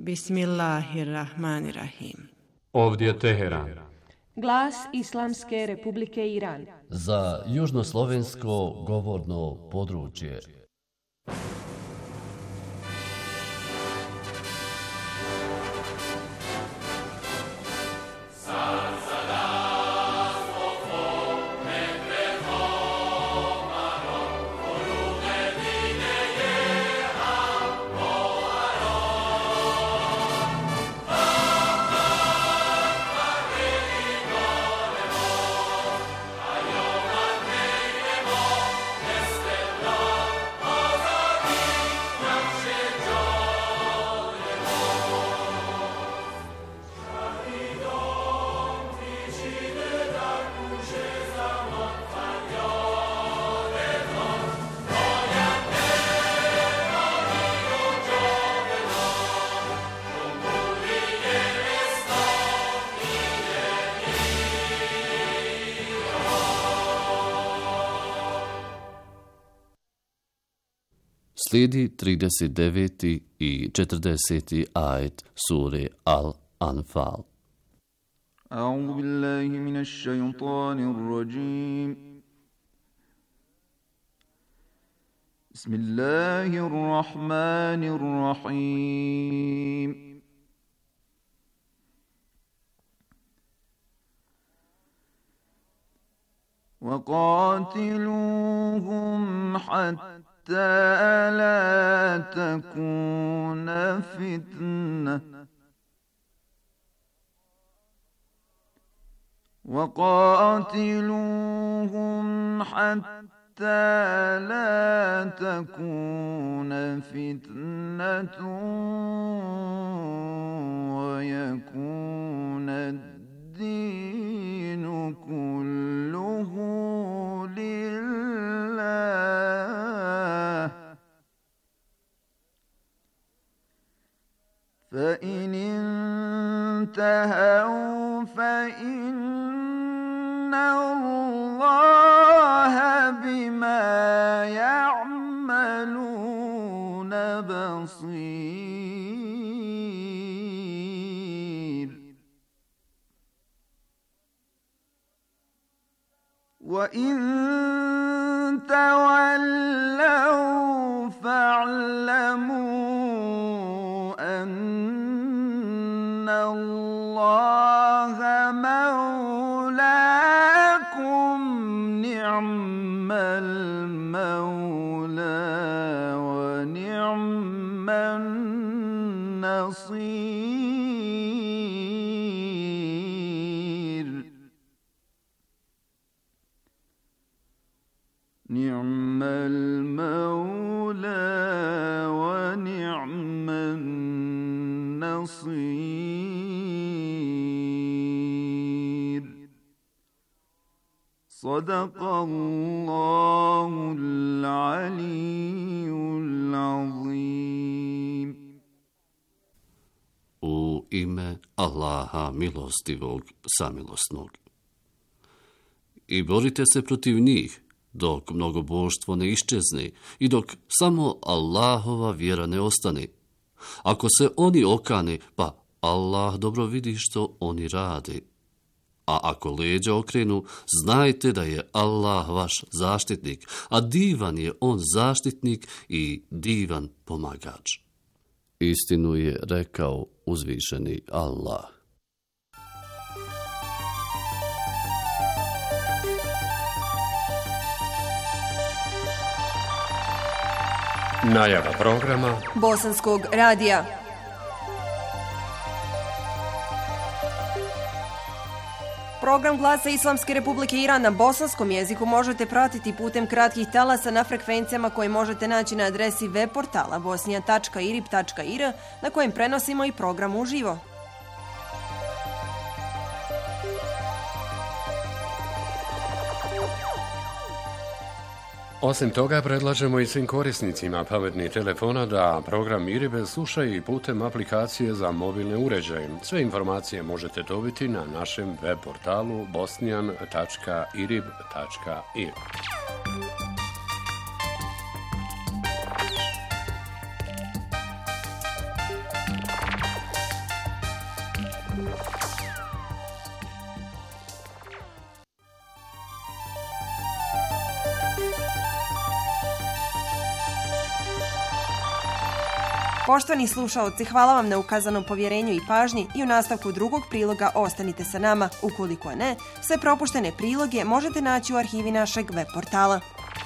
Bismillahirrahmanirrahim. Ovdje je Teheran. Glas Islamske Republike Iran. Za južnoslovensko govorno područje. Slijedi 39. i 40. ajet sure Al-Anfal. A'udhu billahi minash shaytanir rajim. Bismillahir rahmanir rahim. وقاتلوهم حتى لا تكون فتنة وقاتلوهم حتى لا تكون فتنة ويكون الدين كله لله فإن انتهوا فإن الله بما يعملون بصير وإن تولوا فاعلموا أن الله مولاكم نعم المولى ونعم النصير نعم المولى ونعم النصير صدق الله العلي العظيم. U ime Allaha milostivog, samilosnog. I borite se protiv njih, dok mnogoboštvo ne iščezne i dok samo Allahova vjera ne ostane. Ako se oni okane, pa Allah dobro vidi što oni rade. A ako leđa okrenu, znajte da je Allah vaš zaštitnik, a divan je on zaštitnik i divan pomagač. Istinu je rekao uzvišeni Allah. Najava programa Bosanskog radija. Program Glasa Islamske Republike Iran na bosanskom jeziku možete pratiti putem kratkih talasa na frekvencijama koje možete naći na adresi web portala bosnija.irib.ir na kojem prenosimo i program uživo. Osim toga, predlažemo i svim korisnicima pametnih telefona da program IRIB slušaju i putem aplikacije za mobilne uređaje. Sve informacije možete dobiti na našem web portalu bosnian.irib.ir. Poštovani slušaoci, hvala vam na ukazanom povjerenju i pažnji i u nastavku drugog priloga ostanite sa nama. Ukoliko ne, sve propuštene priloge možete naći u arhivi našeg web portala.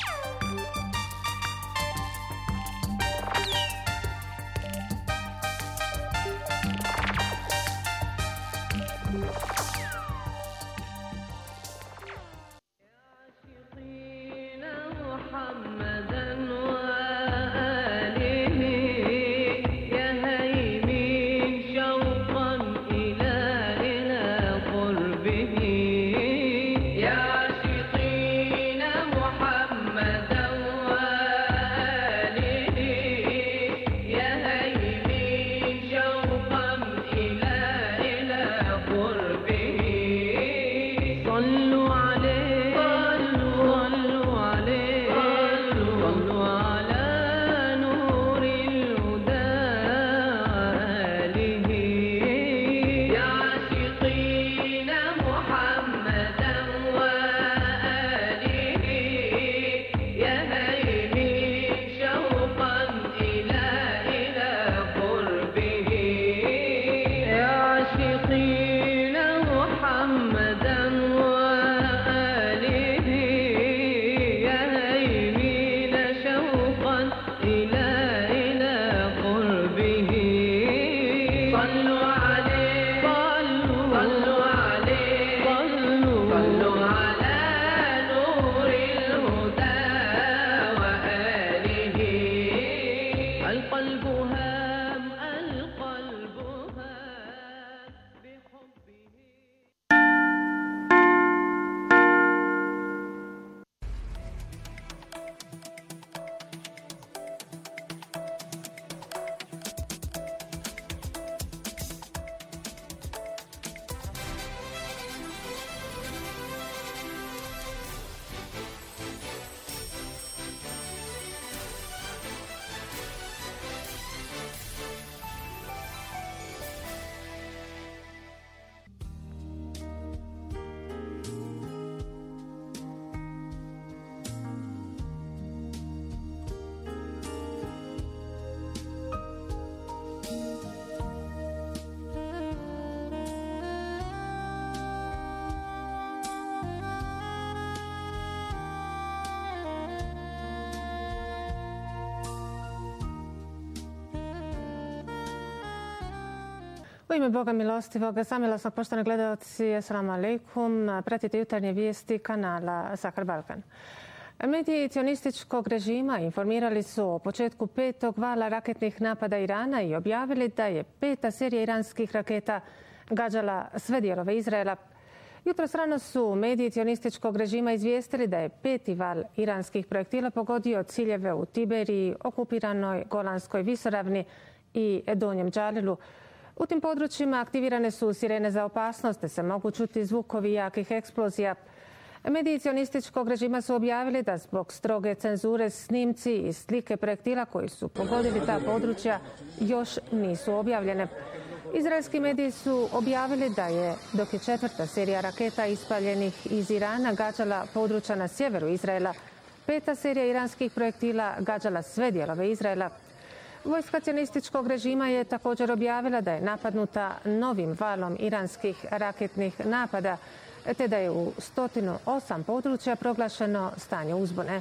U ime Boga milostivog, samilosnog, poštovani gledalci, assalamu alaikum. Pratite jutarnje vijesti kanala Sahar Balkan. Mediji cionističkog režima informirali su o početku 5. vala raketnih napada Irana i objavili da je 5. serija iranskih raketa gađala sve dijelove Izraela. Jutros rano su mediji cionističkog režima izvijestili da je 5. val iranskih projektila pogodio ciljeve u Tiberiji, okupiranoj Golanskoj visoravni i Donjem Đalilu. U tim područjima aktivirane su sirene za opasnost, te se mogu čuti zvukovi jakih eksplozija. Mediji cionističkog režima su objavili da zbog stroge cenzure snimci i slike projektila koji su pogodili ta područja još nisu objavljene. Izraelski mediji su objavili da je, dok je 4. serija raketa ispaljenih iz Irana gađala područja na sjeveru Izraela, 5. serija iranskih projektila gađala sve dijelove Izraela. Vojska cionističkog režima je također objavila da je napadnuta novim valom iranskih raketnih napada, te da je u 108 područja proglašeno stanje uzbune.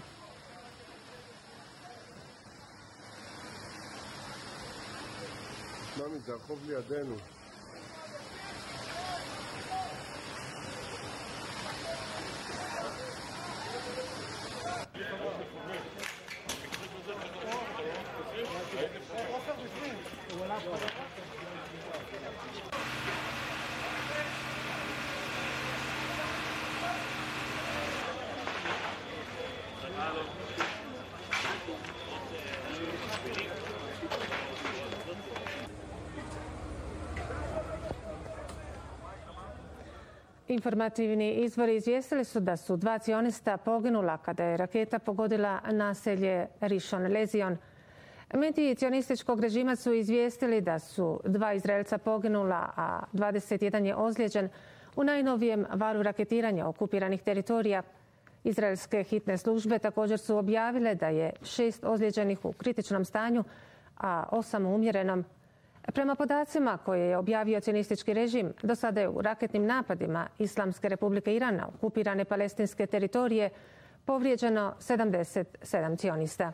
Informativni izvori izvijestili su da su 2 cionista poginula kada je raketa pogodila naselje Rishon Lezion. Mediji cionističkog režima su izvijestili da su 2 Izraelca poginula, a 21 je ozlijeđen u najnovijem valu raketiranja okupiranih teritorija. Izraelske hitne službe također su objavile da je 6 ozlijeđenih u kritičnom stanju, a 8 u umjerenom. Prema podacima koje je objavio cionistički režim, do sada je u raketnim napadima Islamske republike Iran na okupirane palestinske teritorije povrijeđeno 77 cionista.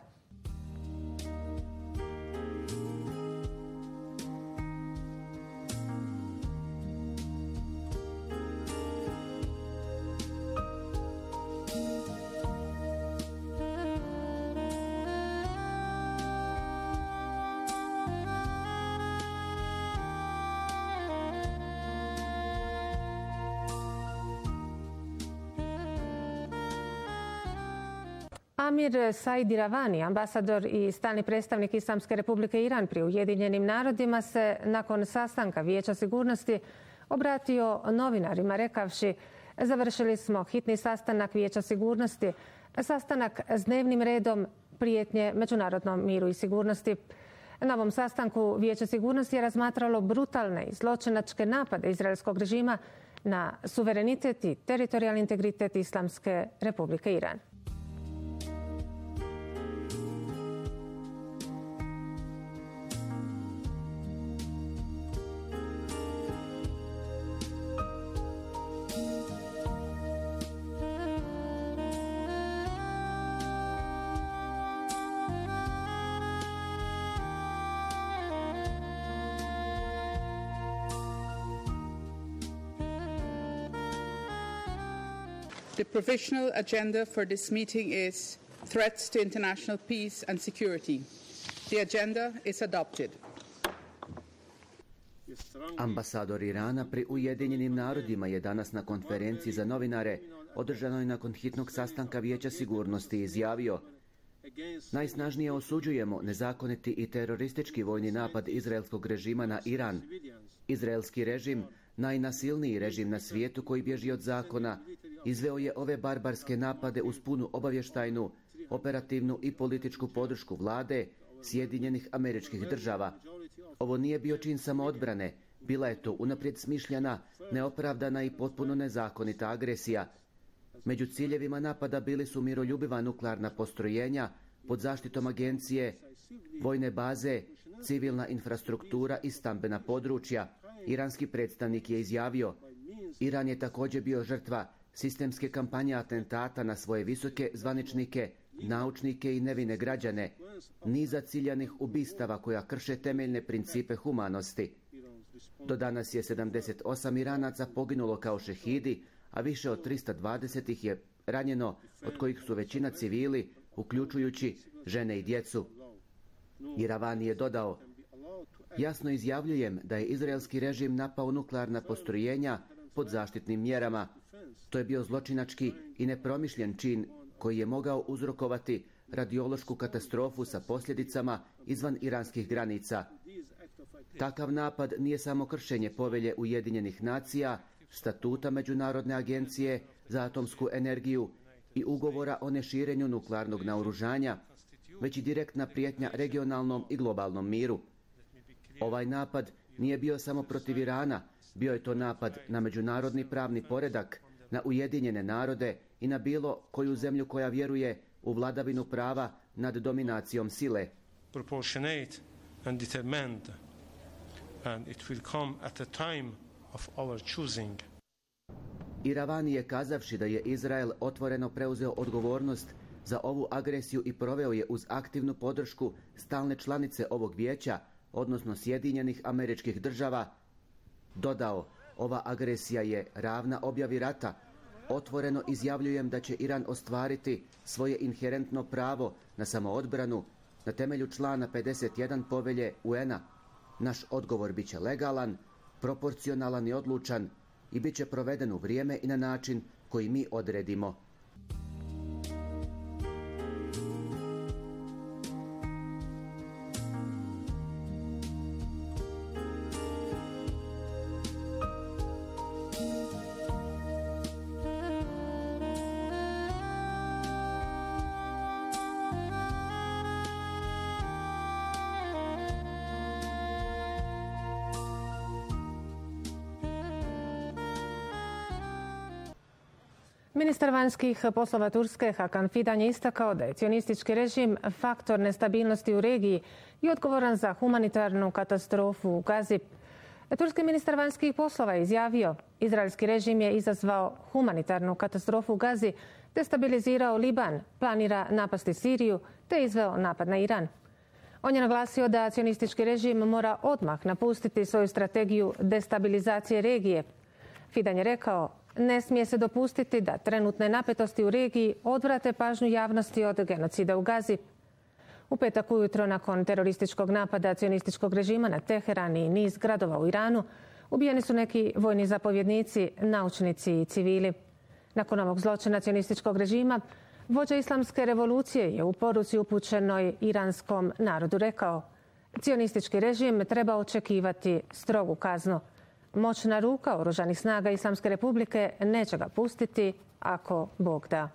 Amir Said Iravani, ambasador i stalni predstavnik Islamske republike Iran pri Ujedinjenim narodima, se nakon sastanka Vijeća sigurnosti obratio novinarima rekavši: završili smo hitni sastanak Vijeća sigurnosti, sastanak s dnevnim redom prijetnje međunarodnom miru i sigurnosti. Na ovom sastanku Vijeće sigurnosti je razmatralo brutalne i zločinačke napade izraelskog režima na suverenitet i teritorijalni integritet Islamske republike Iran. The provisional agenda for this meeting is threats to international peace and security. The agenda is adopted. Ambasador Irana pri Ujedinjenim narodima je danas na konferenciji za novinare održanoj nakon hitnog sastanka Vijeća sigurnosti izjavio: najsnažnije osuđujemo nezakoniti i teroristički vojni napad izraelskog režima na Iran. Izraelski režim, najnasilniji režim na svijetu koji bježi od zakona, izveo je ove barbarske napade uz punu obavještajnu, operativnu i političku podršku vlade Sjedinjenih Američkih Država. Ovo nije bio čin samoodbrane, bila je to unaprijed smišljena, neopravdana i potpuno nezakonita agresija. Među ciljevima napada bili su miroljubiva nuklearna postrojenja pod zaštitom agencije, vojne baze, civilna infrastruktura i stambena područja. Iranski predstavnik je izjavio: Iran je također bio žrtva sistemske kampanje atentata na svoje visoke zvaničnike, naučnike i nevine građane, niza ciljanih ubistava koja krše temeljne principe humanosti. Do danas je 78 Iranaca poginulo kao šehidi, a više od 320 ih je ranjeno, od kojih su većina civili, uključujući žene i djecu. Iravani je dodao: jasno izjavljujem da je izraelski režim napao nuklearna postrojenja pod zaštitnim mjerama. To je bio zločinački i nepromišljen čin koji je mogao uzrokovati radiološku katastrofu sa posljedicama izvan iranskih granica. Takav napad nije samo kršenje povelje Ujedinjenih nacija, statuta Međunarodne agencije za atomsku energiju i ugovora o neširenju nuklearnog naoružanja, već i direktna prijetnja regionalnom i globalnom miru. Ovaj napad nije bio samo protiv Irana, bio je to napad na međunarodni pravni poredak, na Ujedinjene narode i na bilo koju zemlju koja vjeruje u vladavinu prava nad dominacijom sile. Proportionate and determined, and it will come at a time of our choosing. Iravani je kazavši da je Izrael otvoreno preuzeo odgovornost za ovu agresiju i proveo je uz aktivnu podršku stalne članice ovog vijeća, odnosno Sjedinjenih Američkih Država, dodao: ova agresija je ravna objavi rata. Otvoreno izjavljujem da će Iran ostvariti svoje inherentno pravo na samoodbranu na temelju člana 51 povelje UN-a. Naš odgovor bit će legalan, proporcionalan i odlučan i bit će proveden u vrijeme i na način koji mi odredimo. Ministar vanjskih poslova Turske Hakan Fidan je istakao da je cionistički režim faktor nestabilnosti u regiji i odgovoran za humanitarnu katastrofu u Gazi. Turski ministar vanjskih poslova je izjavio: izraelski režim je izazvao humanitarnu katastrofu u Gazi, destabilizirao Liban, planira napasti Siriju te izveo napad na Iran. On je naglasio da cionistički režim mora odmah napustiti svoju strategiju destabilizacije regije. Fidan je rekao: ne smije se dopustiti da trenutne napetosti u regiji odvrate pažnju javnosti od genocida u Gazi. U petak ujutro, nakon terorističkog napada cionističkog režima na Teheran i niz gradova u Iranu, ubijeni su neki vojni zapovjednici, naučnici i civili. Nakon ovog zločina cionističkog režima, vođa islamske revolucije je u poruci upućenoj iranskom narodu rekao: cionistički režim treba očekivati strogu kaznu. Moćna ruka oružanih snaga Islamske republike neće ga pustiti ako Bog da.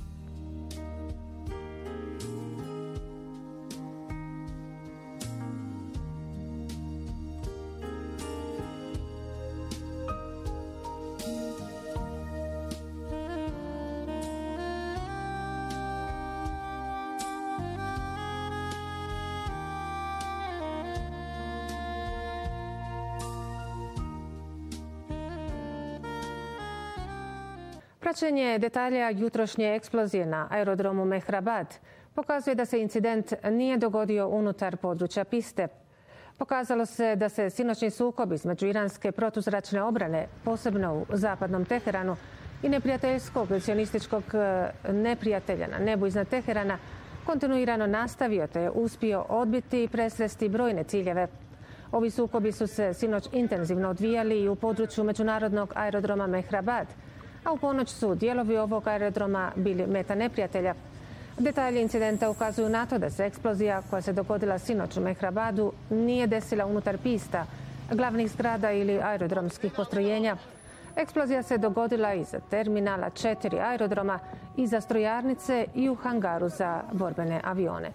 Praćenje detalja jutrošnje eksplozije na aerodromu Mehrabad pokazuje da se incident nije dogodio unutar područja piste. Pokazalo se da se sinoćni sukob između iranske protuzračne obrane, posebno u zapadnom Teheranu, i neprijateljskog cionističkog neprijatelja na nebu iznad Teherana kontinuirano nastavio te je uspio odbiti i presresti brojne ciljeve. Ovi sukobi su se sinoć intenzivno odvijali i u području međunarodnog aerodroma Mehrabad, a u ponoć su dijelovi ovog aerodroma bili meta neprijatelja. Detalji incidenta ukazuju na to da se eksplozija koja se dogodila sinoć u Mehrabadu nije desila unutar pista, glavnih zgrada ili aerodromskih postrojenja. Eksplozija se dogodila iza terminala 4 aerodroma, iza strojarnice i u hangaru za borbene avione.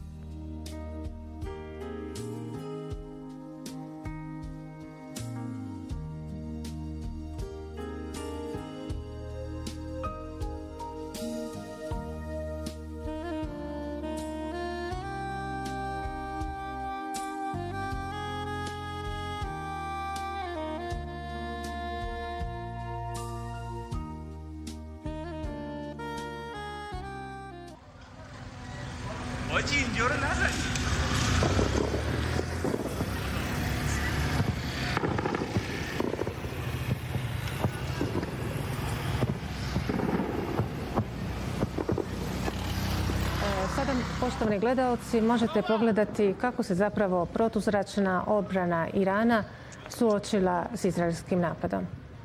Sada, poštovani gledaoci, možete pogledati kako se zapravo protuzračna obrana Irana suočila s izraelskim napadom.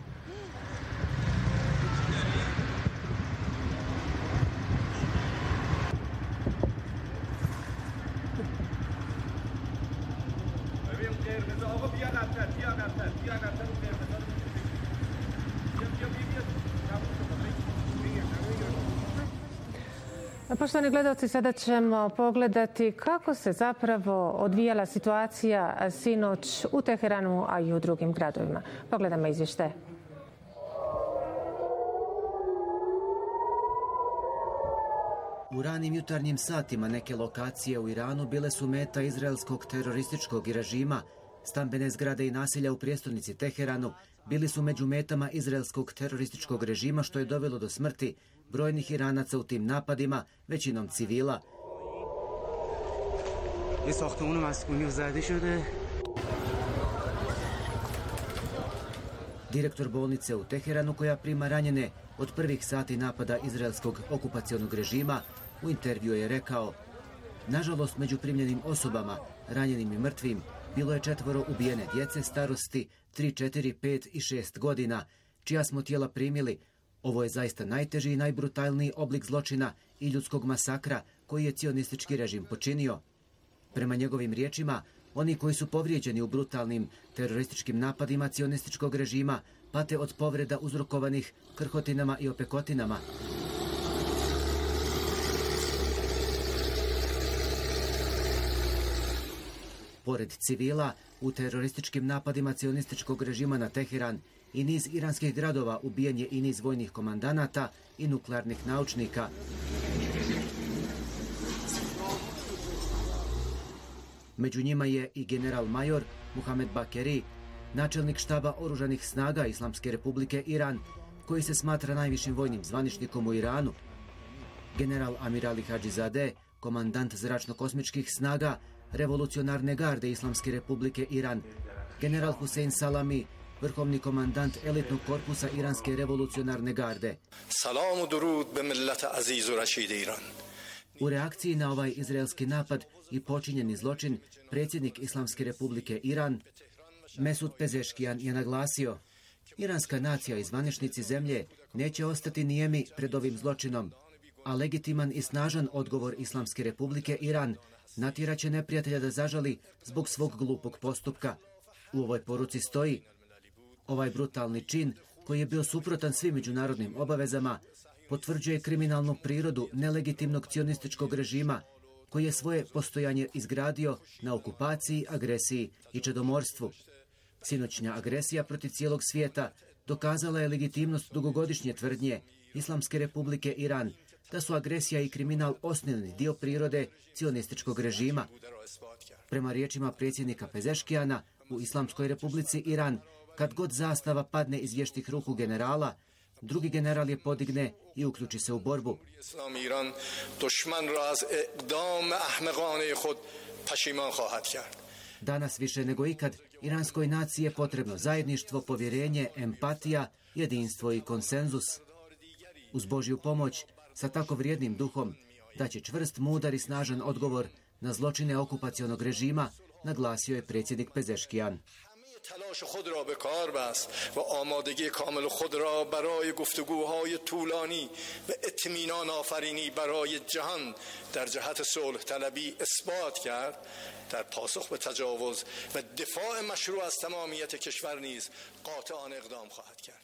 Poštovani gledalci, sada ćemo pogledati kako se zapravo odvijala situacija sinoć u Teheranu, a i u drugim gradovima. Pogledajmo izvještaj. U ranim jutarnjim satima neke lokacije u Iranu bile su meta izraelskog terorističkog režima. Stambene zgrade i naselja u prijestolnici Teheranu bili su među metama izraelskog terorističkog režima, što je dovelo do smrti brojnih Iranaca u tim napadima, većinom civila. Direktor bolnice u Teheranu, koja prima ranjene od prvih sati napada izraelskog okupacionog režima, u intervju je rekao: nažalost, među primljenim osobama, ranjenim i mrtvim, bilo je 4 ubijene djece starosti 3, 4, 5 i 6 godina, čija smo tijela primili. Ovo je zaista najteži i najbrutalniji oblik zločina i ljudskog masakra koji je cionistički režim počinio. Prema njegovim riječima, oni koji su povrijeđeni u brutalnim terorističkim napadima cionističkog režima pate od povreda uzrokovanih krhotinama i opekotinama. Pored civila, u terorističkim napadima cionističkog režima na Teheran i niz iranskih gradova ubijen je i niz vojnih komandanata i nuklearnih naučnika. Među njima je i general major Muhamed Bakeri, načelnik štaba oružanih snaga Islamske republike Iran, koji se smatra najvišim vojnim zvaničnikom u Iranu. General Amir Ali Hadžizadeh, komandant zračno-kosmičkih snaga Revolucionarne garde Islamske republike Iran, general Hussein Salami, vrhovni komandant elitnog korpusa Iranske revolucionarne garde. Salam u durud be millata aziz u rašid Iran. U reakciji na ovaj izraelski napad i počinjeni zločin, predsjednik Islamske republike Iran, Mesud Pezeškijan, je naglasio: iranska nacija i zvaničnici zemlje neće ostati nijemi pred ovim zločinom, a legitiman i snažan odgovor Islamske republike Iran natjeraće neprijatelja da zažali zbog svog glupog postupka. U ovoj poruci stoji: ovaj brutalni čin, koji je bio suprotan svim međunarodnim obavezama, potvrđuje kriminalnu prirodu nelegitimnog cionističkog režima, koji je svoje postojanje izgradio na okupaciji, agresiji i čedomorstvu. Sinoćnja agresija protiv cijelog svijeta dokazala je legitimnost dugogodišnje tvrdnje Islamske republike Iran da su agresija i kriminal osnovni dio prirode cionističkog režima. Prema riječima predsjednika Pezeškijana, u Islamskoj republici Iran, kad god zastava padne iz vještih ruku generala, drugi general je podigne i uključi se u borbu. Danas više nego ikad iranskoj naciji je potrebno zajedništvo, povjerenje, empatija, jedinstvo i konsenzus. Uz Božju pomoć, sa tako vrijednim duhom, daće čvrst, mudar i snažan odgovor na zločine okupacionog režima, naglasio je predsjednik Pezeškijan. تلاش خود را به کار بست و آمادگی کامل خود را برای گفتگوهای طولانی و اطمینان آفرینی برای جهان در جهت صلح طلبی اثبات کرد. در پاسخ به تجاوز و دفاع مشروع از تمامیت کشور نیز قاطعانه اقدام خواهد کرد.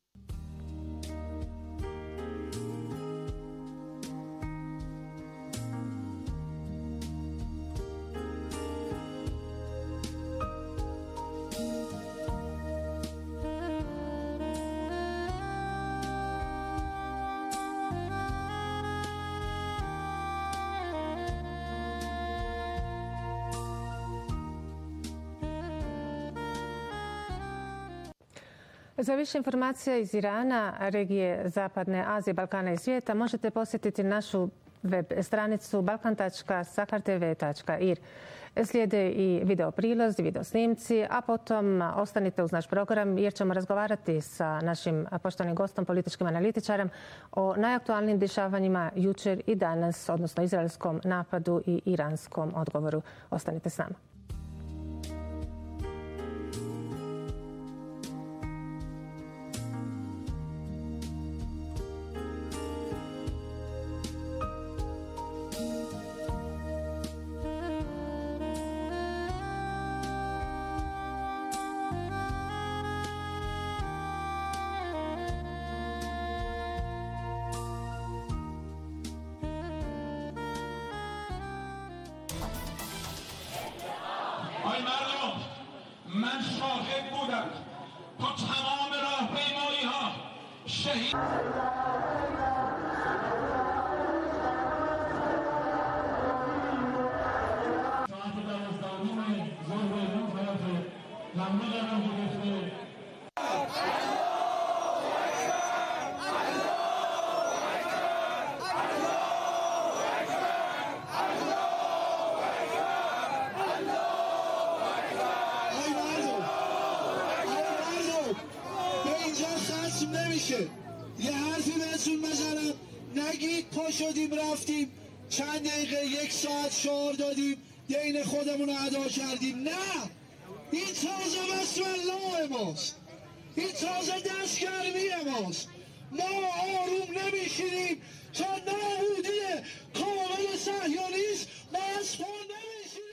Za više informacija iz Irana, regije Zapadne Azije, Balkana i svijeta možete posjetiti našu web stranicu balkan.sakartv.ir. Slijede i video prilozi, video snimci, a potom ostanite uz naš program jer ćemo razgovarati sa našim poštovanim gostom, političkim analitičarem, o najaktualnijim dešavanjima jučer i danas, odnosno izraelskom napadu i iranskom odgovoru. Ostanite s nama. ای مردم، من شاهد بودم تو تمام راهپیمایی ها شهید یه حرفی بهتون بزنم نگید پا شدیم رفتیم چند دقیقه یک ساعت شعار دادیم دین خودمون رو ادا کردیم. نه، این تازه بسم الله ماست، این تازه دستگرمی ماست. ما آروم نمیشینیم تا نابودی کامل صهیونیسم ما از پا نمیشینیم.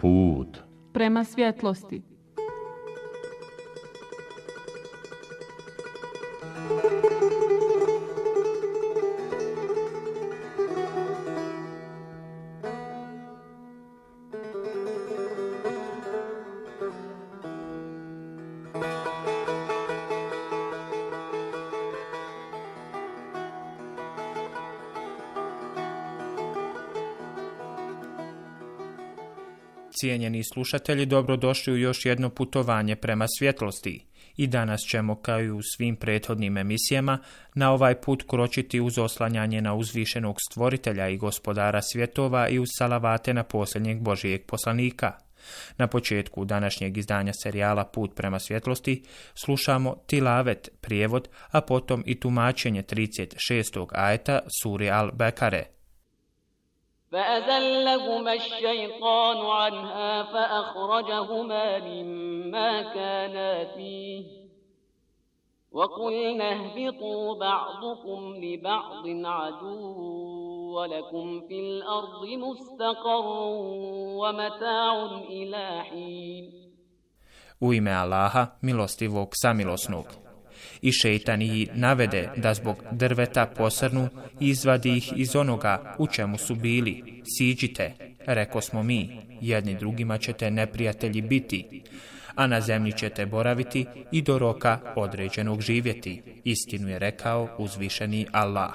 put prema svjetlosti. Cijenjeni slušatelji, dobrodošli u još jedno putovanje prema svjetlosti. I danas ćemo, kao i u svim prethodnim emisijama, na ovaj put kročiti uz oslanjanje na uzvišenog stvoritelja i gospodara svjetova i uz salavate na posljednjeg Božijeg poslanika. Na početku današnjeg izdanja serijala Put prema svjetlosti slušamo tilavet, prijevod, a potom i tumačenje 36. ajeta sure Al-Bekare. فأزلهما الشيطان عنها فأخرجهما مما كانا فيه وقلنا اهبطوا بعضكم لبعض عدو ولكم في الأرض مستقر ومتاع إلى حين. U ime Allaha, milostivog, samilosnog. I šejtan ih navede da zbog drveta posrnu i izvadi ih iz onoga u čemu su bili. Siđite, reko smo mi, jedni drugima ćete neprijatelji biti, a na zemlji ćete boraviti i do roka određenog živjeti. Istinu je rekao uzvišeni Allah.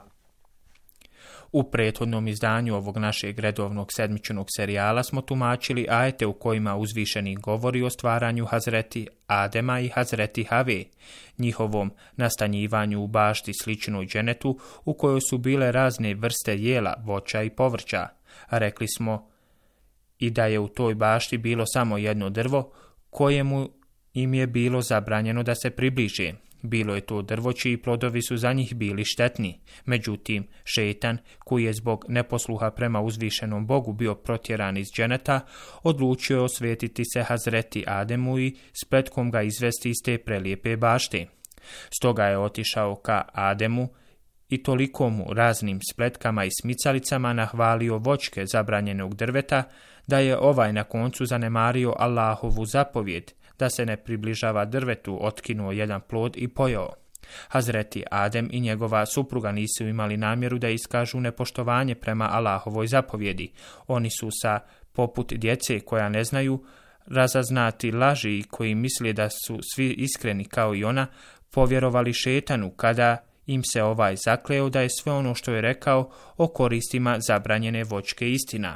U prethodnom izdanju ovog našeg redovnog sedmičnog serijala smo tumačili ajete u kojima uzvišeni govori o stvaranju Hazreti Adema i Hazreti Have, njihovom nastanjivanju u bašti sličnoj dženetu u kojoj su bile razne vrste jela, voća i povrća. Rekli smo i da je u toj bašti bilo samo jedno drvo kojemu im je bilo zabranjeno da se približe. Bilo je to drvo čiji plodovi su za njih bili štetni. Međutim, šejtan, koji je zbog neposluha prema uzvišenom Bogu bio protjeran iz dženeta, odlučio je osvetiti se Hazreti Ademu i spletkom ga izvesti iz te prelijepe bašte. Stoga je otišao ka Ademu i toliko mu raznim spletkama i smicalicama nahvalio voćke zabranjenog drveta, da je ovaj na koncu zanemario Allahovu zapovjed da se ne približava drvetu, otkinuo jedan plod i pojeo. Hazreti Adem i njegova supruga nisu imali namjeru da iskažu nepoštovanje prema Allahovoj zapovjedi. Oni su poput djece koja ne znaju razaznati laži i koji misle da su svi iskreni kao i ona, povjerovali šejtanu kada im se ovaj zakleo da je sve ono što je rekao o koristima zabranjene voćke istina.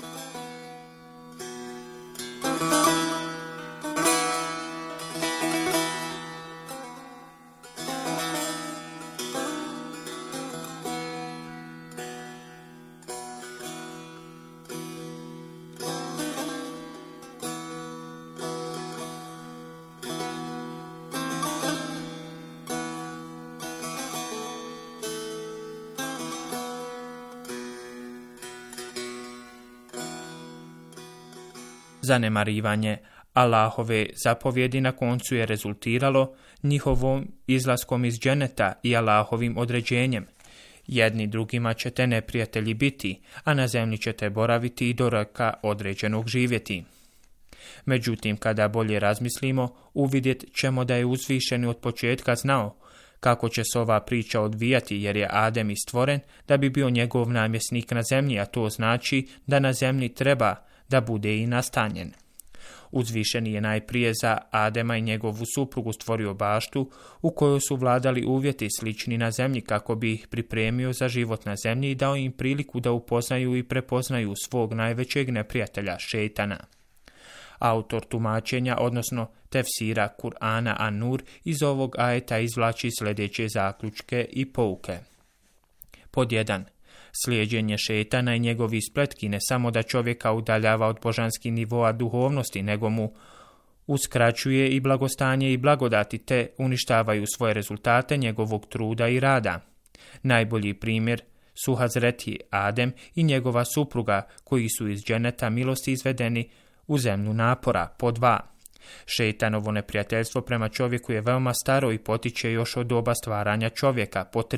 Zanemarivanje Allahove zapovjedi na koncu je rezultiralo njihovom izlaskom iz dženeta i Allahovim određenjem. Jedni drugima ćete neprijatelji biti, a na zemlji ćete boraviti i do roka određenog živjeti. Međutim, kada bolje razmislimo, uvidjet ćemo da je uzvišeni od početka znao kako će se ova priča odvijati, jer je Adem i stvoren da bi bio njegov namjesnik na zemlji, a to znači da na zemlji treba da bude i nastanjen. Uzvišeni je najprije za Adema i njegovu suprugu stvorio baštu u kojoj su vladali uvjeti slični na zemlji kako bi ih pripremio za život na zemlji i dao im priliku da upoznaju i prepoznaju svog najvećeg neprijatelja, šejtana. Autor tumačenja, odnosno tefsira Kur'ana An-Nur, iz ovog ajeta izvlači sljedeće zaključke i pouke. Pod 1. Slijeđenje šejtana i njegovi spletki ne samo da čovjeka udaljava od božanskih nivoa duhovnosti, nego mu uskraćuje i blagostanje i blagodati, te uništavaju svoje rezultate njegovog truda i rada. Najbolji primjer su Hazreti Adem i njegova supruga, koji su iz dženeta milosti izvedeni u zemlju napora. Pod 2. Šejtanovo neprijateljstvo prema čovjeku je veoma staro i potiče još od doba stvaranja čovjeka. Pod 3.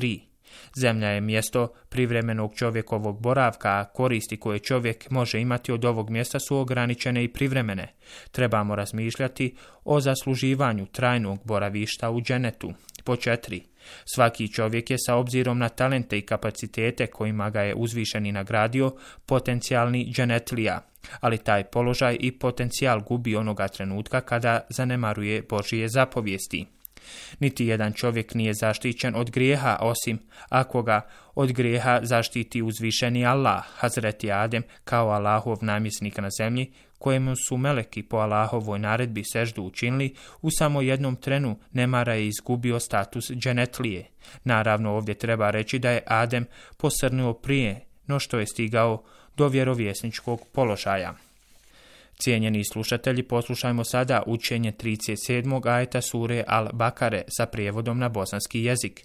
Zemlja je mjesto privremenog čovjekovog boravka, a koristi koje čovjek može imati od ovog mjesta su ograničene i privremene. Trebamo razmišljati o zasluživanju trajnog boravišta u dženetu. Po 4. Svaki čovjek je sa obzirom na talente i kapacitete kojima ga je uzvišeni nagradio potencijalni dženetlija, ali taj položaj i potencijal gubi onoga trenutka kada zanemaruje Božije zapovijesti. Niti jedan čovjek nije zaštićen od grijeha, osim ako ga od grijeha zaštiti uzvišeni Allah. Hazreti Adem, kao Allahov namjesnik na zemlji, kojemu su meleki po Allahovoj naredbi seždu učinili, u samo jednom trenu nemara je izgubio status dženetlije. Naravno, ovdje treba reći da je Adem posrnuo prije no što je stigao do vjerovjesničkog položaja. Cijenjeni slušatelji, poslušajmo sada učenje 37. ajeta sure Al-Bakare sa prijevodom na bosanski jezik.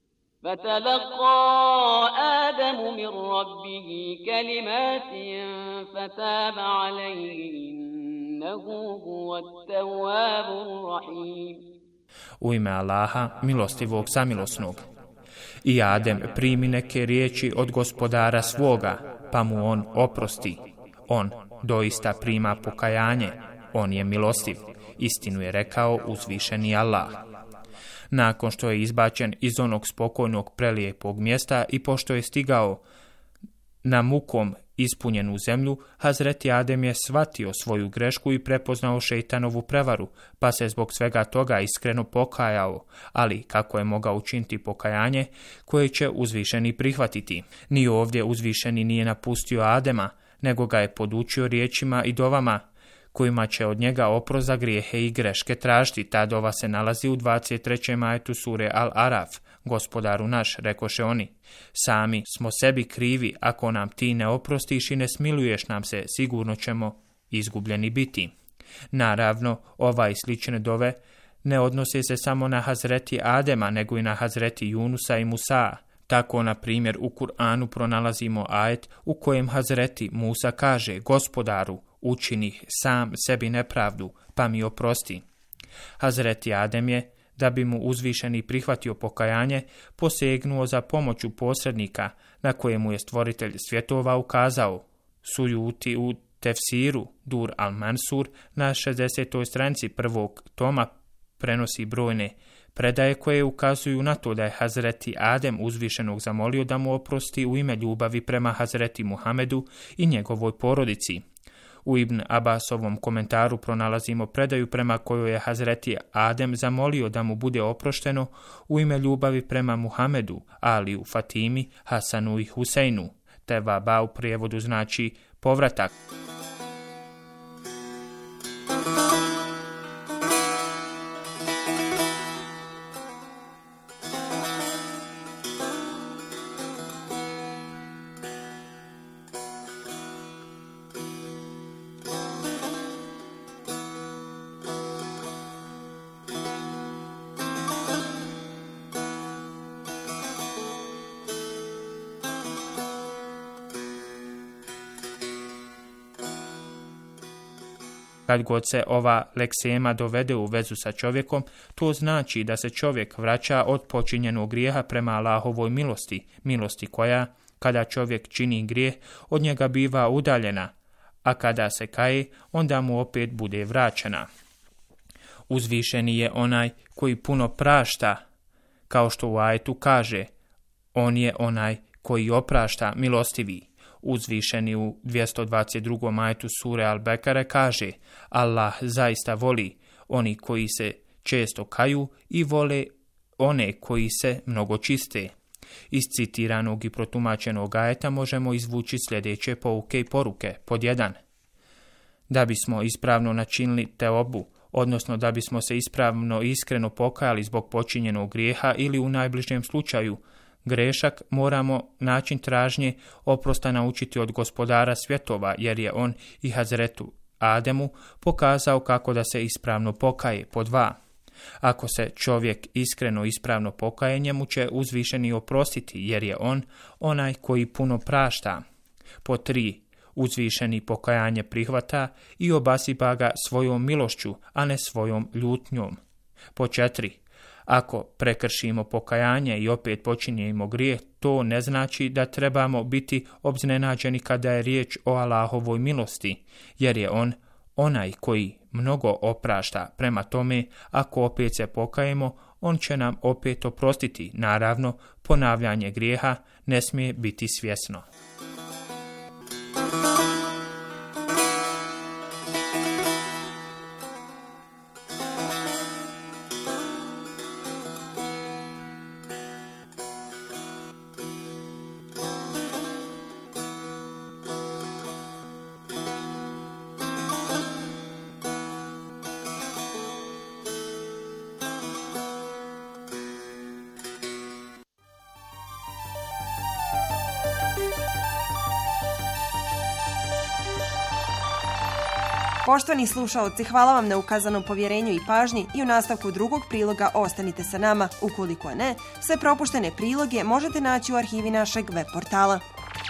فتلقى آدم من ربه كلمات فتاب عليه إنه هو التواب الرحيم. U ime Allaha, milostivog samilosnog. I Adem primi neke riječi od gospodara svoga, pa mu on oprosti. On doista prima pokajanje, on je milostiv. Istinu je rekao uzvišeni Allah. Nakon što je izbačen iz onog spokojnog prelijepog mjesta i pošto je stigao na mukom ispunjenu zemlju, Hazreti Adem je shvatio svoju grešku i prepoznao šejtanovu prevaru, pa se zbog svega toga iskreno pokajao, ali kako je mogao učiniti pokajanje koje će uzvišeni prihvatiti? Ni ovdje uzvišeni nije napustio Adema, nego ga je podučio riječima i dovama kojima će od njega oprost za grijehe i greške tražiti. Ta dova se nalazi u 23. ajetu sure Al-Araf. Gospodaru naš, rekoše oni, sami smo sebi krivi, ako nam ti ne oprostiš i ne smiluješ nam se, sigurno ćemo izgubljeni biti. Naravno, ova i slične dove ne odnose se samo na Hazreti Adema, nego i na Hazreti Junusa i Musa. Tako, na primjer, u Kur'anu pronalazimo ajet u kojem Hazreti Musa kaže, Gospodaru, učinih sam sebi nepravdu, pa mi oprosti. Hazreti Adem je, da bi mu uzvišeni prihvatio pokajanje, posegnuo za pomoću posrednika na kojemu je stvoritelj svjetova ukazao. Sujuti u tefsiru Dur al-Mansur na 60. stranici prvog toma prenosi brojne predaje koje ukazuju na to da je Hazreti Adem uzvišenog zamolio da mu oprosti u ime ljubavi prema Hazreti Muhamedu i njegovoj porodici. U Ibn Abbasovom komentaru pronalazimo predaju prema kojoj je Hazreti Adem zamolio da mu bude oprošteno u ime ljubavi prema Muhamedu, Aliju, Fatimi, Hasanu i Huseinu. Tevaba u prijevodu znači povratak. Kad god se ova leksema dovede u vezu sa čovjekom, to znači da se čovjek vraća od počinjenog grijeha prema Allahovoj milosti koja, kada čovjek čini grijeh, od njega biva udaljena, a kada se kaje, onda mu opet bude vraćena. Uzvišeni je onaj koji puno prašta, kao što u ajetu kaže, on je onaj koji oprašta, milostivi. Uzvišeni u 222. ajetu sure Al-Bekare kaže, Allah zaista voli oni koji se često kaju i vole one koji se mnogo čiste. Iz citiranog i protumačenog ajeta možemo izvući sljedeće pouke i poruke. Pod 1. Da bismo ispravno načinili teobu, odnosno da bismo se ispravno i iskreno pokajali zbog počinjenog grijeha ili u najbližnjem slučaju grešak, moramo način tražnje oprosta naučiti od gospodara svjetova, jer je on i Hazretu Ademu pokazao kako da se ispravno pokaje. Pod 2. Ako se čovjek iskreno ispravno pokaje, njemu će uzvišeni oprostiti, jer je on onaj koji puno prašta. Pod 3. Uzvišeni pokajanje prihvata i obasipa ga svojom milošću, a ne svojom ljutnjom. Pod 4. Ako prekršimo pokajanje i opet počinjemo grijeh, to ne znači da trebamo biti obznenađeni kada je riječ o Allahovoj milosti, jer je on onaj koji mnogo oprašta. Prema tome, ako opet se pokajemo, on će nam opet oprostiti. Naravno, ponavljanje grijeha ne smije biti svjesno. Poštovani slušaoci, hvala vam na ukazanom povjerenju i pažnji i u nastavku drugog priloga ostanite sa nama. Ukoliko ne, sve propuštene priloge možete naći u arhivi našeg web portala.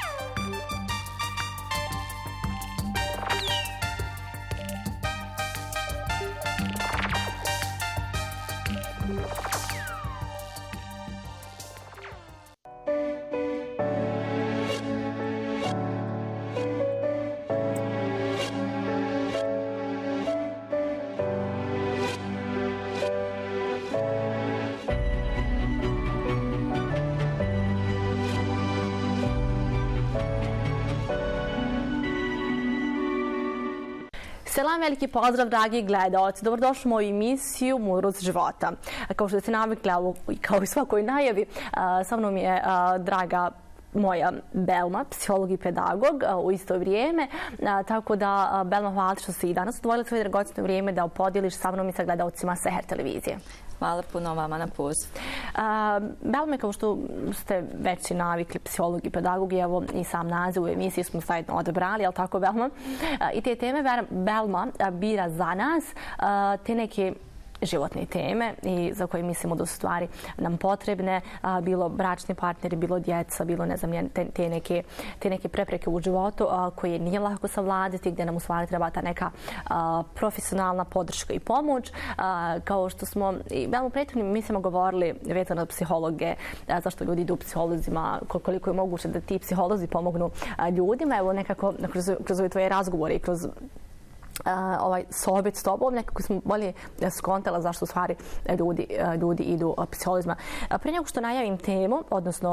Selam, veliki pozdrav, dragi gledaoci. Dobrodošli u moju emisiju Mudrost života. Kao što ste navikli, kao i svakoj najavi, sa mnom je draga moja Belma, psiholog i pedagog u isto vrijeme. Tako da, Belma, hvala što si i danas odvojila svoje dragocjeno vrijeme da podijeliš sa mnom i sa gledaocima Seher televizije. Hvala puno vama na poziv. Belme, kao što ste već navikli, psiholog i pedagog, evo i sam naziv u emisiji smo zajedno odabrali, jel tako, Belma? I te teme Belma bira za nas te neke životne teme i za koje mislimo da su stvari nam potrebne, bilo bračni partneri, bilo djeca, bilo ne znam, te neke prepreke u životu koje nije lako savladati, gdje nam u stvari treba ta neka profesionalna podrška i pomoć. Kao što smo i u prethodnim emisijama govorili vezano od psihologe, zašto ljudi idu psiholozima, koliko je moguće da ti psiholozi pomognu ljudima. Evo nekako kroz ove tvoje razgovore i kroz ovaj sohbet s tobom, nekako smo bolje skontala zašto u stvari ljudi idu psiholozima. Prije nego što najavim temu, odnosno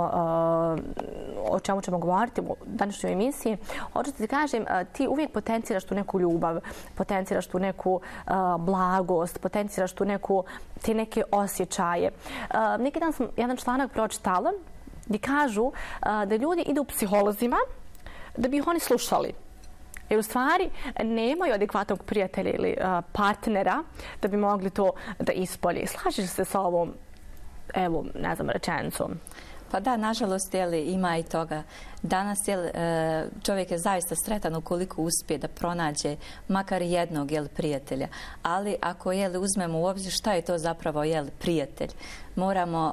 o čemu ćemo govoriti u današnjoj emisiji, hoću da ti kažem, ti uvijek potenciraš tu neku ljubav, potenciraš tu neku blagost, potenciraš tu te neke osjećaje. Neki dan sam jedan članak pročitala gdje kažu da ljudi idu psiholozima da bi ih oni slušali. Jer u stvari nemaju adekvatnog prijatelja ili partnera da bi mogli to da ispolje. Slažeš se sa ovom, evo, ne znam, rečenicom? Pa da, nažalost, ima i toga. Danas čovjek je zaista sretan ukoliko uspije da pronađe makar jednog prijatelja. Ali ako uzmemo u obzir šta je to zapravo prijatelj, moramo,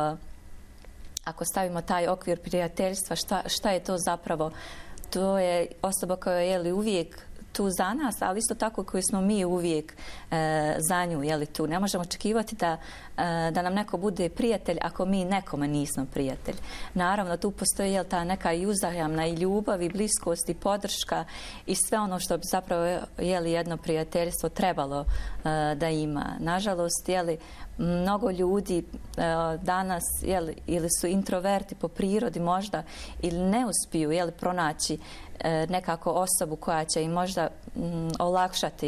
ako stavimo taj okvir prijateljstva, šta je to zapravo? To je osoba koja je uvijek tu za nas, ali isto tako koji smo mi uvijek za nju tu. Ne možemo očekivati da nam neko bude prijatelj ako mi nekome nismo prijatelj. Naravno, tu postoji ta neka i uzajamna i ljubav i bliskost i podrška i sve ono što bi zapravo jedno prijateljstvo trebalo da ima. Nažalost, mnogo ljudi danas ili su introverti po prirodi možda ili ne uspiju pronaći nekako osobu koja će im možda olakšati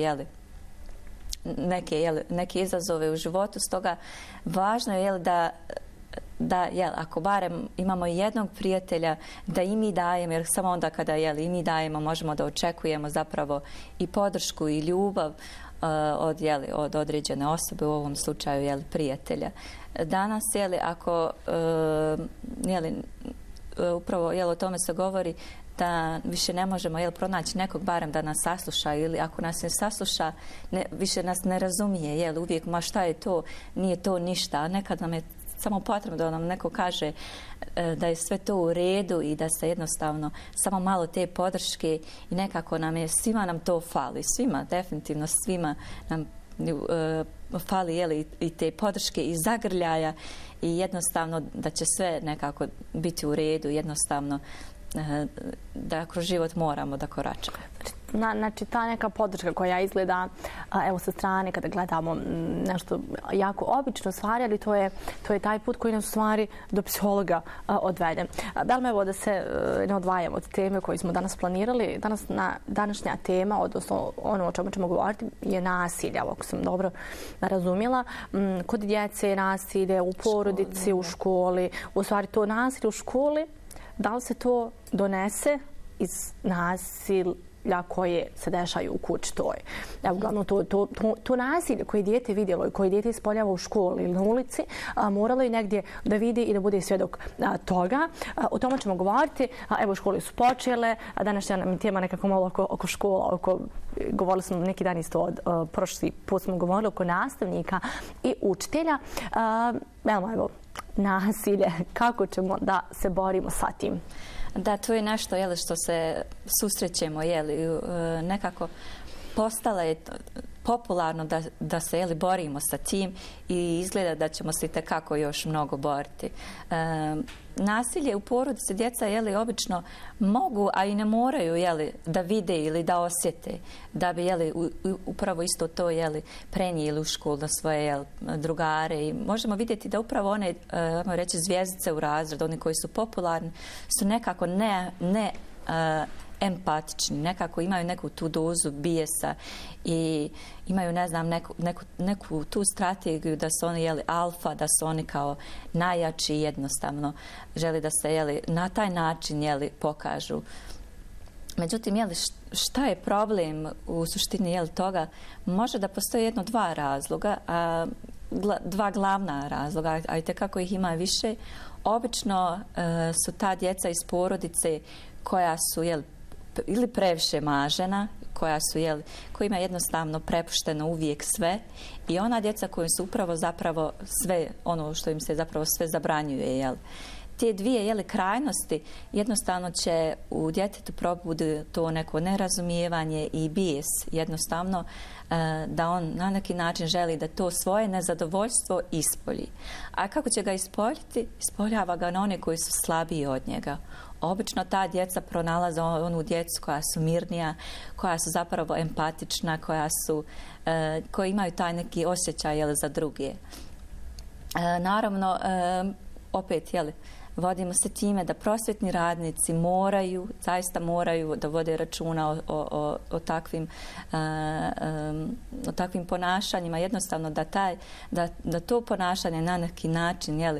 neke izazove u životu. Stoga važno je da ako barem imamo jednog prijatelja, da i mi dajemo, jer samo onda kada i mi dajemo možemo da očekujemo zapravo i podršku i ljubav od određene osobe, u ovom slučaju prijatelja. Danas ako upravo o tome se govori da više ne možemo pronaći nekog barem da nas sasluša, ili ako nas ne sasluša više nas ne razumije, uvijek ma šta je to, nije to ništa, a nekad nam je samo potrebno da nam neko kaže da je sve to u redu i da se jednostavno samo malo te podrške i nekako svima nam to fali, svima, definitivno svima nam fali i te podrške i zagrljaja i jednostavno da će sve nekako biti u redu, jednostavno da kroz život moramo da koračamo. Znači, ta neka podrška koja izgleda, evo sa strane kada gledamo nešto jako obično stvari, ali to je taj put koji nas u stvari do psihologa odvede. Belma, evo da se ne odvajamo od teme koju smo danas planirali. Današnja tema, odnosno ono o čemu ćemo govoriti, je nasilje, ako sam dobro razumjela. Kod djece je nasilje u porodici, u školi. U stvari to nasilje u školi, da li se to donese iz nasilja koje se dešaju u kući toj? Evo, uglavnom, to nasilje koje dijete vidjelo i koje dijete ispoljava u školi ili na ulici, moralo je negdje da vidi i da bude svjedok toga. O tome ćemo govoriti. Evo, škole su počele. Današnja nam je tema nekako malo oko škola, govorili smo neki dan isto prošli put smo govorili oko nastavnika i učitelja. Evo, nasilje, kako ćemo da se borimo sa tim? Da, to je nešto što se susrećemo, nekako postalo je popularno da se borimo sa tim i izgleda da ćemo se itekako još mnogo boriti. Nasilje u porodici djeca obično mogu, a i ne moraju da vide ili da osjete, da bi upravo isto to prenijeli u školu na svoje drugare. I možemo vidjeti da upravo one, reći, zvjezdice u razredu, oni koji su popularni, su nekako ne empatični, nekako imaju neku tu dozu bijesa i imaju, ne znam, neku tu strategiju da su oni alfa, da su oni kao najjači i jednostavno želi da se na taj način pokažu. Međutim, šta je problem u suštini toga? Može da postoji dva razloga, dva glavna razloga, a i tekako ih ima više. Obično su ta djeca iz porodice koja su ili previše mažena, kojima je jednostavno prepušteno uvijek sve, i ona djeca koji su upravo zapravo sve, ono što im se zapravo sve zabranjuje. Te dvije krajnosti jednostavno će u djetetu probudi to neko nerazumijevanje i bijes, jednostavno da on na neki način želi da to svoje nezadovoljstvo ispolji. A kako će ga ispoljiti? Ispoljava ga na one koji su slabiji od njega. Obično ta djeca pronalaze onu djecu koja su mirnija, koja su zapravo empatična, koji imaju taj neki osjećaj za druge. Naravno, opet, vodimo se time da prosvjetni radnici zaista moraju da vode računa o takvim ponašanjima, jednostavno da to ponašanje na neki način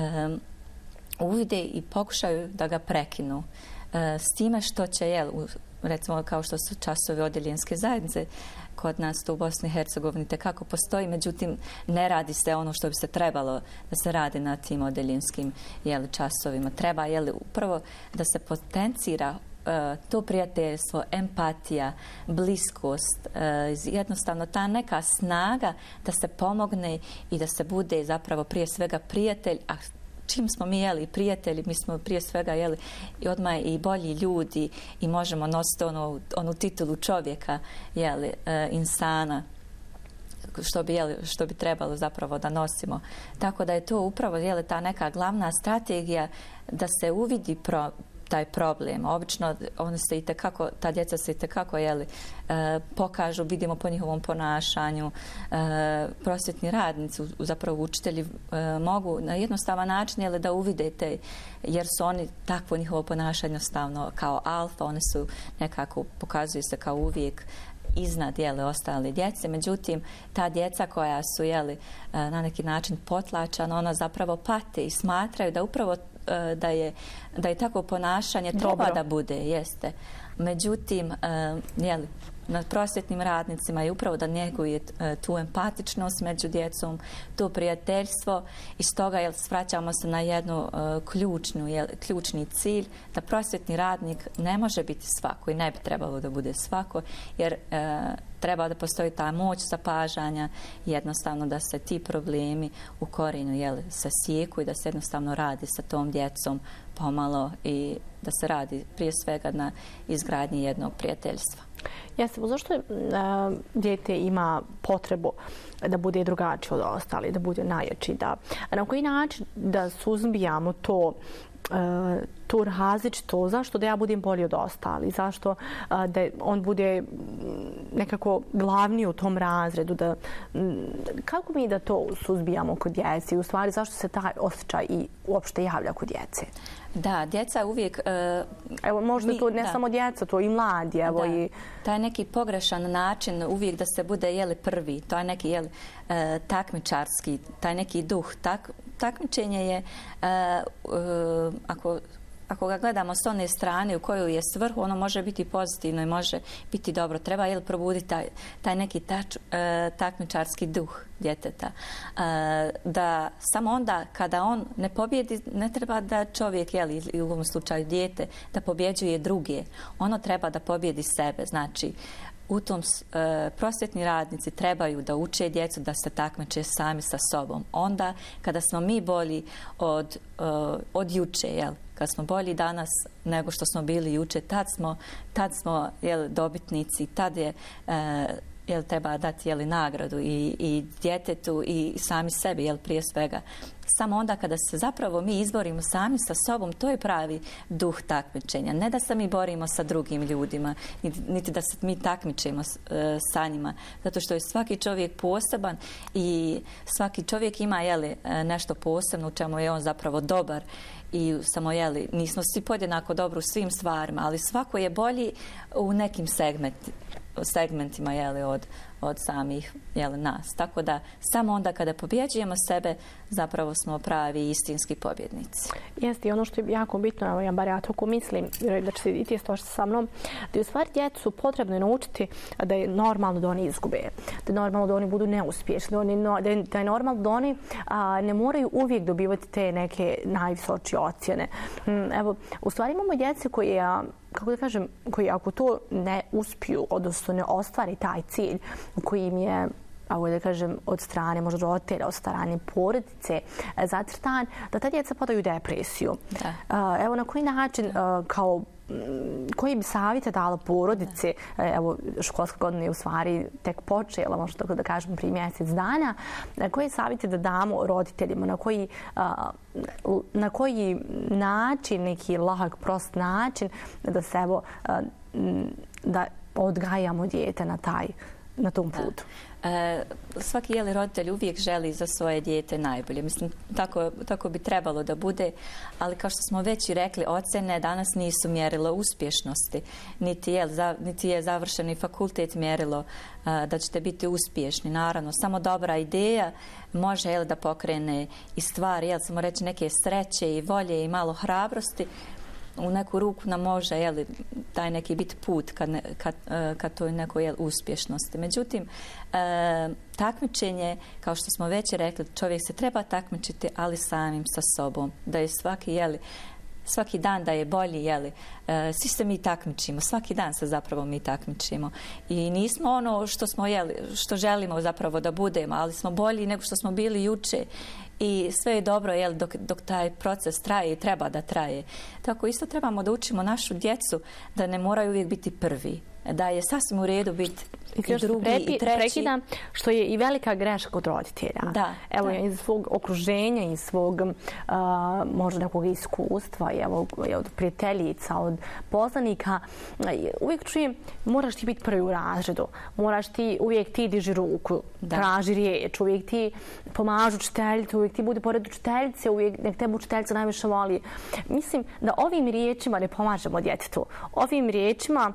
uvide i pokušaju da ga prekinu. S time što će, recimo kao što su časovi odeljenske zajednice, kod nas to u Bosni i Hercegovini tekako postoji, međutim ne radi se ono što bi se trebalo da se radi na tim odeljenskim časovima. Treba upravo da se potencira to prijateljstvo, empatija, bliskost, jednostavno ta neka snaga da se pomogne i da se bude zapravo prije svega prijatelj, a čim smo mi prijatelji, mi smo prije svega i odmah i bolji ljudi i možemo nositi onu titulu čovjeka, insana, što bi trebalo zapravo da nosimo. Tako da je to upravo ta neka glavna strategija da se uvidi taj problem. Obično ta djeca se itekako pokažu, vidimo po njihovom ponašanju. Prosvjetni radnici, zapravo učitelji, mogu na jednostavan način da uvide jer su oni takvo njihovo ponašanje jednostavno kao alfa, oni su nekako, pokazuju se kao uvijek iznad ostale djece. Međutim, ta djeca koja su na neki način potlačana, ona zapravo pate i smatraju da upravo da je takvo ponašanje treba da bude, jeste. Međutim, nad prosvjetnim radnicima je upravo da njeguje tu empatičnost među djecom, to prijateljstvo, i stoga svraćamo se na jednu ključni cilj, da prosvjetni radnik ne može biti svako i ne bi trebalo da bude svako, jer treba da postoji ta moć zapažanja, jednostavno da se ti problemi u korijenu sasijeku i da se jednostavno radi sa tom djecom pomalo i da se radi prije svega na izgradnji jednog prijateljstva. Jeste, zašto dijete ima potrebu da bude drugačiji od ostali, da bude najjači, na koji način da suzbijamo to različito, zašto da ja budem bolji od ostali, zašto da on bude nekako glavniji u tom razredu, kako mi da to suzbijamo kod djece, u stvari zašto se taj osjećaj i uopšte javlja kod djece? Da, djeca uvijek... Evo, možda to ne samo djeca, to i mladi. Evo, i... Taj neki pogrešan način uvijek da se bude prvi, to je neki takmičarski, taj neki duh. Takmičenje je, ako ga gledamo s one strane u kojoj je svrhu, ono može biti pozitivno i može biti dobro. Treba probuditi taj neki takmičarski duh djeteta. Da samo onda kada on ne pobjedi, ne treba da čovjek, ili u ovom slučaju dijete, da pobjeđuje druge. Ono treba da pobjedi sebe. Znači, u tom prosvjetni radnici trebaju da uče djecu da se takmiče sami sa sobom. Onda kada smo mi bolji od juče, kad smo bolji danas nego što smo bili juče, tad smo dobitnici, tad je treba dati nagradu i djetetu i sami sebi, prije svega. Samo onda kada se zapravo mi izborimo sami sa sobom, to je pravi duh takmičenja. Ne da se mi borimo sa drugim ljudima, niti da se mi takmičimo sa njima. Zato što je svaki čovjek poseban i svaki čovjek ima nešto posebno u čemu je on zapravo dobar. I samo, nismo svi podjednako dobri u svim stvarima, ali svako je bolji u nekim segmentima od samih nas. Tako da samo onda kada pobjeđujemo sebe, zapravo smo pravi istinski pobjednici. Jeste, i ono što je jako bitno, ja bar ja tako mislim, da će se i ti složiti sa mnom, da je u stvari djecu potrebno naučiti da je normalno da oni izgube, da je normalno da oni budu neuspješni, da je normalno da oni ne moraju uvijek dobivati te neke najvisočije ocjene. Evo, u stvari imamo djece koje, kako da kažem, koji ako to ne uspiju, odnosno ne ostvari taj cilj koji im je, da kažem, od strane možda roditelja, od strane porodice zacrtan, da ta djeca padaju u depresiju. Evo, na koji način, koji bi savjete dala porodice, evo, školska godina je u stvari tek počela, možda tako da kažem, prije mjesec dana, koje savjete da damo roditeljima, na koji način, neki lahak, prost način, da se, evo, da odgajamo dijete na tom putu. Svaki roditelj uvijek želi za svoje dijete najbolje. Mislim, tako bi trebalo da bude, ali kao što smo već i rekli, ocjene danas nisu mjerilo uspješnosti, niti je završeni fakultet mjerilo da ćete biti uspješni. Naravno, samo dobra ideja može da pokrene i stvari, samo reći neke sreće i volje i malo hrabrosti. U neku ruku nam može taj neki biti put ka toj nekoj uspješnosti. Međutim, takmičenje, kao što smo već rekli, čovjek se treba takmičiti, ali samim sa sobom. Da je svaki dan da je bolji, svi se mi takmičimo, svaki dan se zapravo mi takmičimo. I nismo ono što želimo zapravo da budemo, ali smo bolji nego što smo bili juče. I sve je dobro dok taj proces traje i treba da traje. Tako isto trebamo da učimo našu djecu da ne moraju uvijek biti prvi. Da je sasvim u redu biti i drugi i treći. Prekidam, što je i velika greška kod roditelja. Evo, iz svog okruženja, iz svog možda nekog iskustva, od prijateljica, od poznanika, uvijek čujem, moraš ti biti prvi u razredu, uvijek ti diži ruku, traži riječ, uvijek ti pomažu učiteljicu, uvijek ti budi pored učiteljice, uvijek nek tebe učiteljica najviše voli. Mislim da ovim riječima ne pomažemo djetetu. Ovim riječima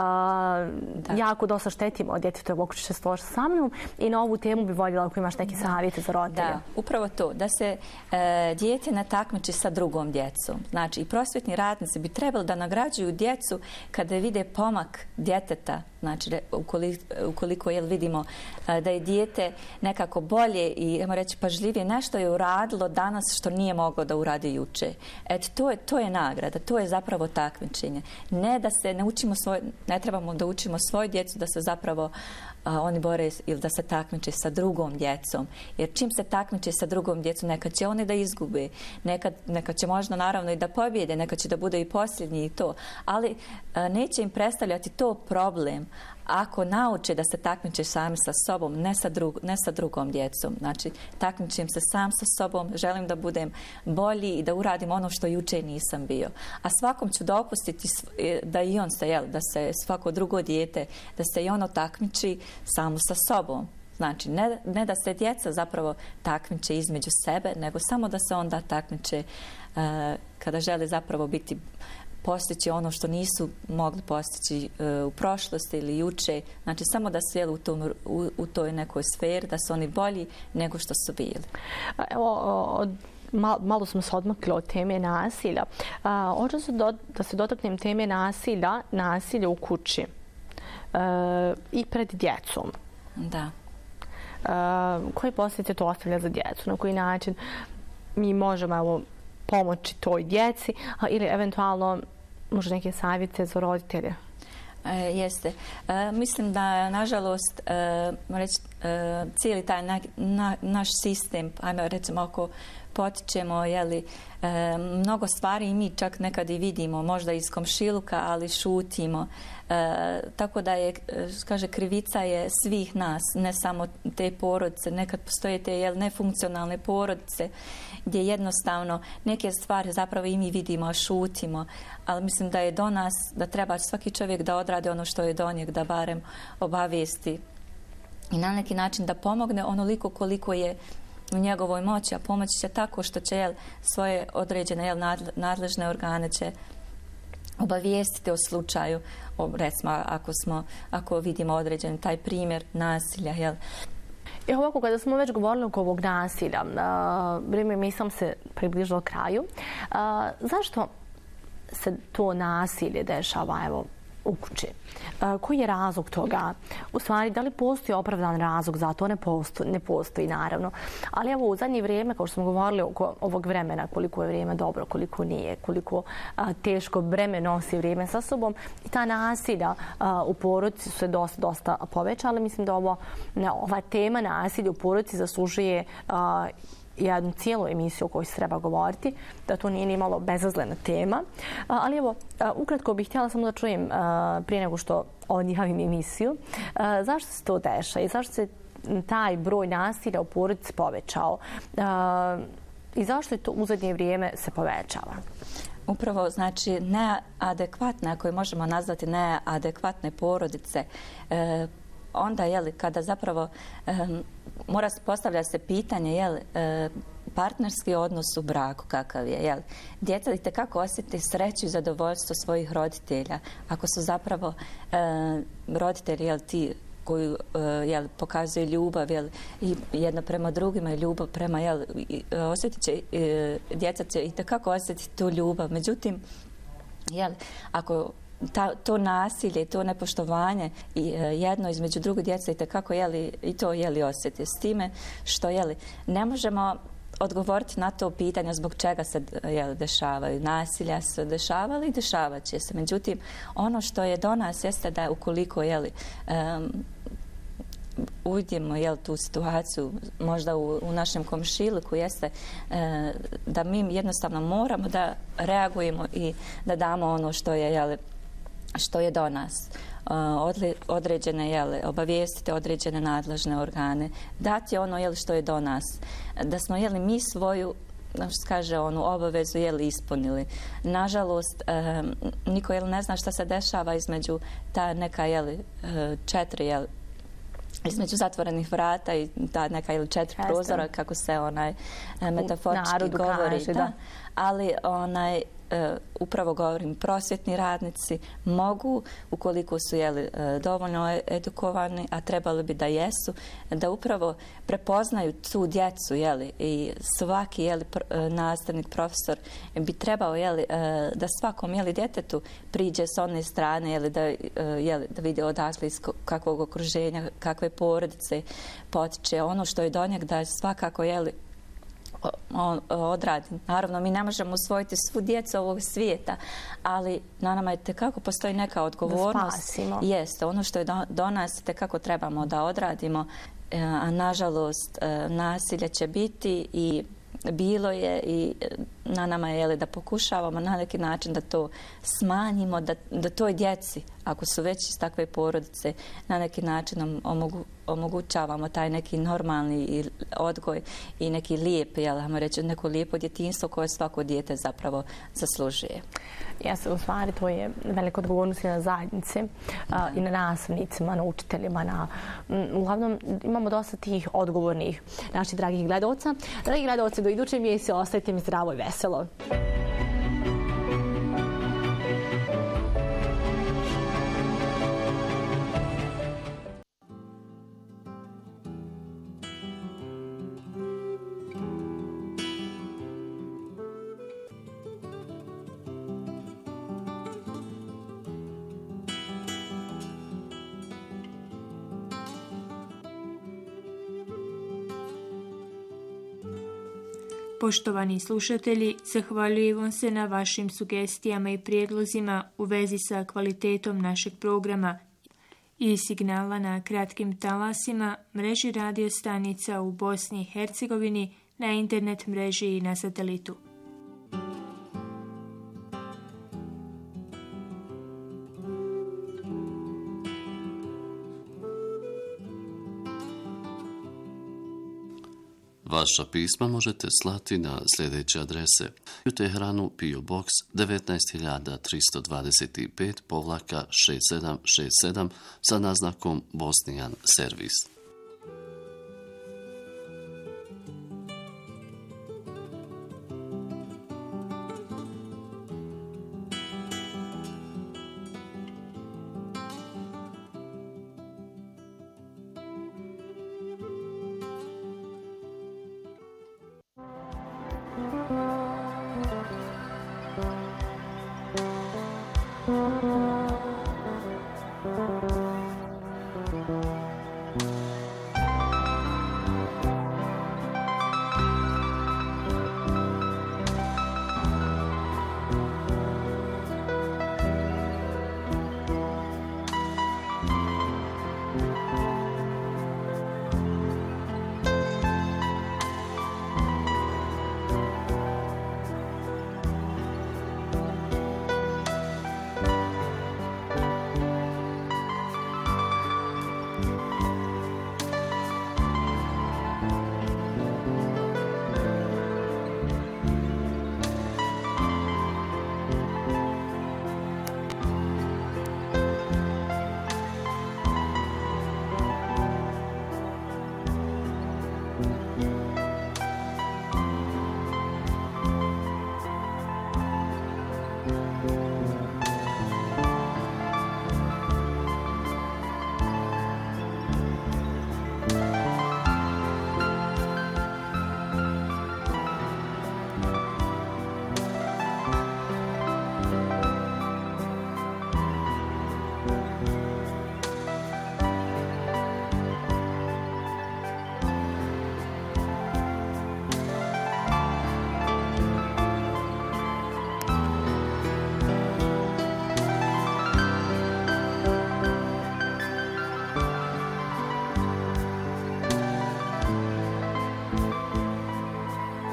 jako dosta štetimo djetetu, ako će se složiti sa mnom, i na ovu temu bi voljela ako imaš neke savjete za roditelja. Da, upravo to, da se dijete ne takmiči sa drugom djecom. Znači, i prosvjetni radnici bi trebali da nagrađuju djecu kada vide pomak djeteta, znači ukoliko vidimo da je dijete nekako bolje i, ajmo reći, pažljivije, nešto je uradilo danas što nije moglo da uradi juče. To je nagrada, to je zapravo takmičenje. Ne da se ne učimo ne trebamo da učimo svoju djecu da se zapravo oni bore ili da se takmiče sa drugom djecom. Jer čim se takmiče sa drugom djecom, nekad će oni da izgube, nekad će možda naravno i da pobjede, nekad će da bude i posljednji i to, ali neće im predstavljati to problem ako nauče da se takmiče sami sa sobom, ne sa drugom djecom. Znači, takmičim se sam sa sobom, želim da budem bolji i da uradim ono što juče nisam bio. A svakom ću dopustiti da i on se, da se svako drugo dijete, da se i ono takmiči samo sa sobom. Znači, ne da se djeca zapravo takmiče između sebe, nego samo da se onda takmiče kada žele zapravo postići ono što nisu mogli postići u prošlosti ili juče. Znači, samo da su u toj nekoj sferi, da su oni bolji nego što su bili. Evo, malo smo se odmakli od teme nasilja. Hoću da se dotaknem teme nasilja u kući i pred djecom. Da. Koje posljedice to ostavlja za djecu? Na koji način mi možemo pomoći toj djeci ili eventualno možda neke savjete za roditelje? Jeste. Mislim da, nažalost, cijeli taj naš sistem, ajmo recimo ako potičemo mnogo stvari i mi čak nekad i vidimo, možda iz komšiluka, ali šutimo. Tako da je, krivica je svih nas, ne samo te porodice. Nekad postoje te nefunkcionalne porodice gdje jednostavno neke stvari zapravo i mi vidimo, a šutimo. Ali mislim da je do nas, da treba svaki čovjek da odradi ono što je do njeg, da barem obavijesti i na neki način da pomogne onoliko koliko je u njegovoj moći, a pomoći će tako što će svoje određene nadležne organe će obavijestiti o slučaju, recimo ako vidimo određen taj primjer nasilja. I ovako, kada smo već govorili oko ovog nasilja, mi sam se približila kraju. Zašto se to nasilje dešava u kući? Koji je razlog toga? U stvari, da li postoji opravdan razlog za to? Ne postoji, naravno. Ali evo, u zadnje vrijeme, kao što smo govorili oko ovog vremena, koliko je vrijeme dobro, koliko nije, koliko teško breme nosi vrijeme sa sobom, i ta nasilja u porodici su se dosta povećala. Mislim da ova tema nasilja u porodici zaslužuje jednu cijelu emisiju o kojoj se treba govoriti, da to nije ni malo bezazlena tema. Ali evo, ukratko bih htjela samo da čujem prije nego što odjavim emisiju, zašto se to dešava i zašto se taj broj nasilja u porodici povećao i zašto je to u zadnje vrijeme se povećava? Upravo, znači, neadekvatne, ako je možemo nazvati neadekvatne porodice, onda, kada zapravo postavlja se pitanje, partnerski odnos u braku kakav je, djeca itekako osjeti sreću i zadovoljstvo svojih roditelja. Ako su zapravo roditelji, ti koji pokazuju ljubav i jedno prema drugima i ljubav prema, osjetit će, djeca će itekako osjetiti tu ljubav. Međutim, ako to nasilje, to nepoštovanje i jedno između druge djece itekako i to osjeti s time što ne možemo odgovoriti na to pitanje zbog čega se dešavaju. Nasilja se dešavali i dešavat će se. Međutim, ono što je do nas jeste da ukoliko uvidimo tu situaciju možda u našem komšiluku, jeste da mi jednostavno moramo da reagujemo i da damo ono što je do nas. Određene, obavijestite određene nadležne organe, dati ono što je do nas. Da smo mi svoju, onu obavezu ispunili. Nažalost, niko ne zna šta se dešava između ta neka četiri između zatvorenih vrata i ta neka četiri prozora, kako se metaforički govori. Ali upravo govorim, prosvjetni radnici mogu, ukoliko su dovoljno edukovani, a trebali bi da jesu, da upravo prepoznaju tu djecu i svaki nastavnik, profesor bi trebao da svakom djetetu priđe s one strane da vidi odakle iz kakvog okruženja, kakve porodice potiče, ono što je do njeg, da svakako odradi. Naravno, mi ne možemo usvojiti svu djecu ovog svijeta, ali na nama je tekako postoji neka odgovornost. Da spasimo. Jeste, ono što je do nas tekako trebamo da odradimo, a nažalost nasilje će biti i bilo je i na nama je da pokušavamo na neki način da to smanjimo, da toj djeci, ako su već iz takve porodice, na neki način omogućavamo taj neki normalni odgoj i neki lijep, ajmo reći, neko lijepo djetinjstvo koje svako dijete zapravo zaslužuje. Jeste, u stvari to je velika odgovornost i na zajednici i na nastavnicima, na učiteljima. Uglavnom imamo dosta tih odgovornih naših dragih gledalca. Dragi gledalci, do iduće emisije ostajte mi zdravo i veselo. Poštovani slušatelji, zahvaljujem vam se na vašim sugestijama i prijedlozima u vezi sa kvalitetom našeg programa i signala na kratkim talasima, mreži radio stanica u Bosni i Hercegovini, na internet mreži i na satelitu. Vaša pisma možete slati na sljedeće adrese: u Teheranu PO Box 19325-6767 sa naznakom Bosnijan servis.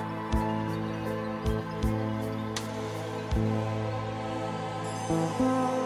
Thank you.